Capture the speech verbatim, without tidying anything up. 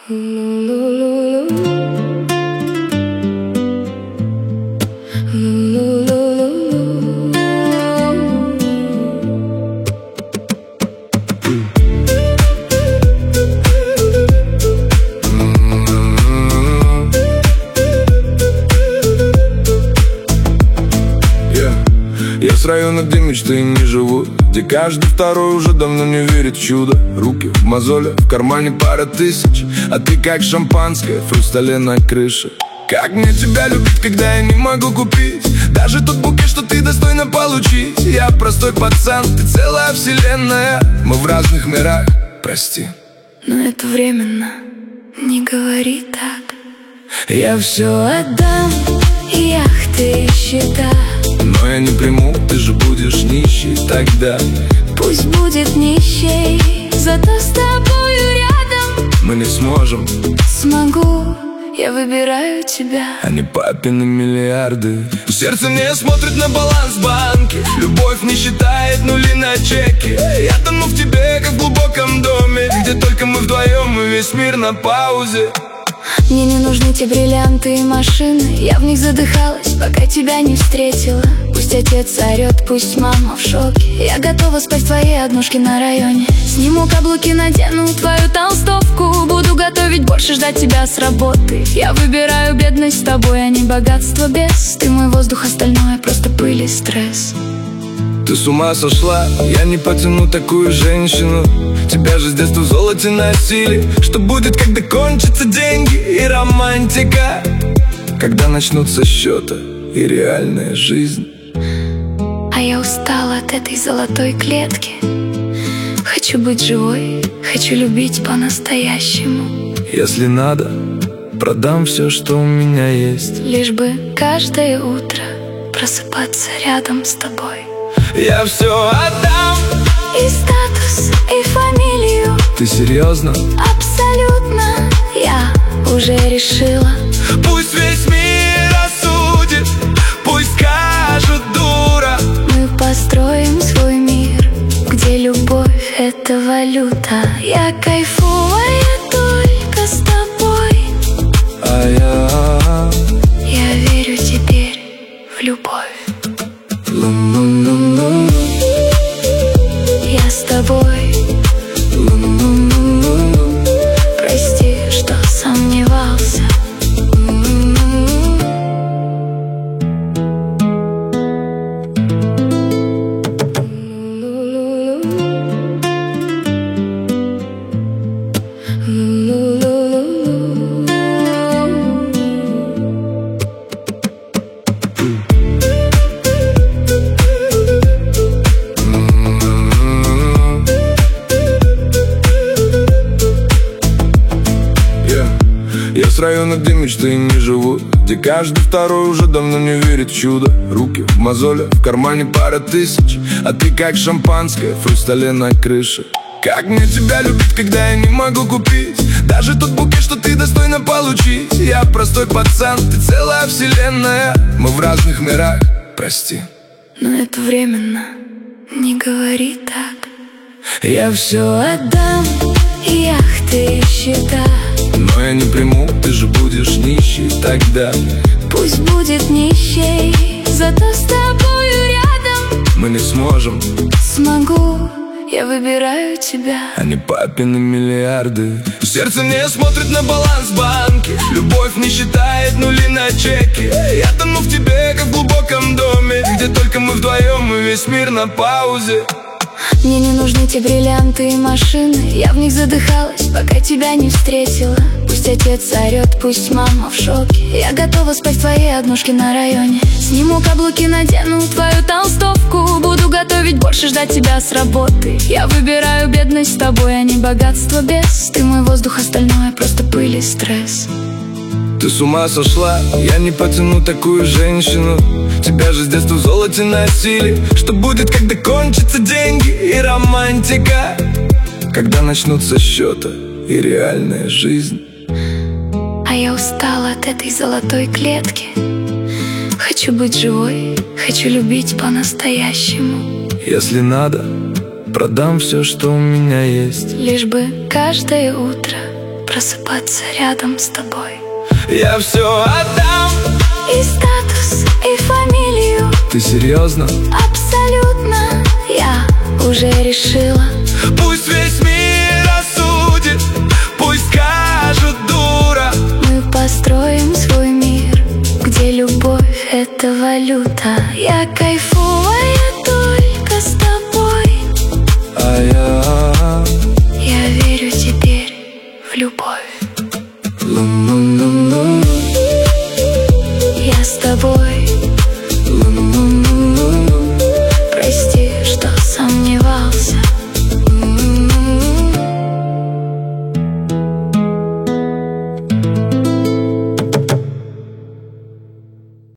Я с района, где мечты не живут, где каждый второй уже давно не верит в чудо. Руки в мозолях, в кармане пара тысяч, а ты как шампанское в хрустале на крыше. Как мне тебя любить, когда я не могу купить даже тот букет, что ты достойна получить? Я простой пацан, ты целая вселенная, мы в разных мирах, прости. Но это временно, не говори так. Я все отдам, и яхты, и счета, но я не приму, ты же будешь нищей тогда. Пусть будет нищей, зато с тобою рядом мы не сможем. Смогу, я выбираю тебя, а не папины миллиарды. Сердце не смотрит на баланс банки, любовь не считает нули на чеке. Я тону в тебе, как в глубоком доме, где только мы вдвоем, и весь мир на паузе. Мне не нужны те бриллианты и машины, я в них задыхалась, пока тебя не встретила. Пусть отец орет, пусть мама в шоке, я готова спать в твоей однушке на районе. Сниму каблуки, надену твою толстовку, буду готовить, больше ждать тебя с работы. Я выбираю бедность с тобой, а не богатство без. Ты мой воздух, остальное просто пыль и стресс. Ты с ума сошла, я не потяну такую женщину. Тебя же с детства в золоте носили. Что будет, когда кончатся деньги и романтика? Когда начнутся счета и реальная жизнь? А я устала от этой золотой клетки. Хочу быть живой, хочу любить по-настоящему. Если надо, продам все, что у меня есть, лишь бы каждое утро просыпаться рядом с тобой. Я все отдам, и статус, и фамилию. Ты серьезно? Абсолютно, я уже решила. Пусть весь мир осудит, пусть скажут дура. Мы построим свой мир, где любовь — это валюта. Я кайфую только с тобой, а я... Я верю теперь в любовь. Лу-лу-лу-лу. Я с тобой. Лу-лу-лу-лу. Прости, что сомневался. Я с района, где мечты не живут, где каждый второй уже давно не верит в чудо. Руки в мозолях, в кармане пара тысяч, а ты как шампанское в хрустале на крыше. Как мне тебя любить, когда я не могу купить даже тот букет, что ты достойна получить? Я простой пацан, ты целая вселенная, мы в разных мирах, прости. Но это временно, не говори так. Я все отдам, и яхты, и счета, но я не приму, ты же будешь нищей тогда. Пусть будет нищей, зато с тобою рядом мы не сможем. Смогу, я выбираю тебя, а не папины миллиарды. Сердце не смотрит на баланс банки, любовь не считает нули на чеке. Я тону в тебе, как в глубоком доме, где только мы вдвоем, и весь мир на паузе. Мне не нужны те бриллианты и машины, я в них задыхалась, пока тебя не встретила. Пусть отец орет, пусть мама в шоке, я готова спать в твоей однушке на районе. Сниму каблуки, надену твою толстовку, буду готовить, больше ждать тебя с работы. Я выбираю бедность с тобой, а не богатство без. Ты мой воздух, остальное просто пыль и стресс. Ты с ума сошла, я не потяну такую женщину. Тебя же с детства в золоте носили. Что будет, когда кончатся деньги и романтика? Когда начнутся счета и реальная жизнь? А я устала от этой золотой клетки. Хочу быть живой, хочу любить по-настоящему. Если надо, продам все, что у меня есть, лишь бы каждое утро просыпаться рядом с тобой. Я все отдам. И статус, и фамилию. Ты серьезно? Абсолютно. Я уже решила.